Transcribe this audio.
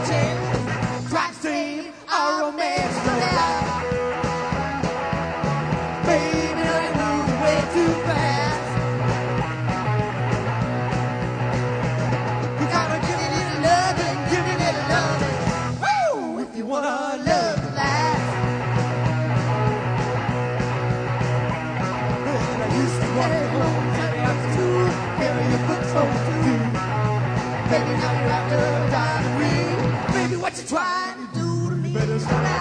chance. Try to save our romance alive. Baby, you're moving way too fast. You gotta give it a little loving, give it a little loving. Woo! If you wanna love to last. Well, I used to walk you home, and after school, carry your books home to you. Baby, now you're out there driving me. Baby, what you trying to do to me? Better stop.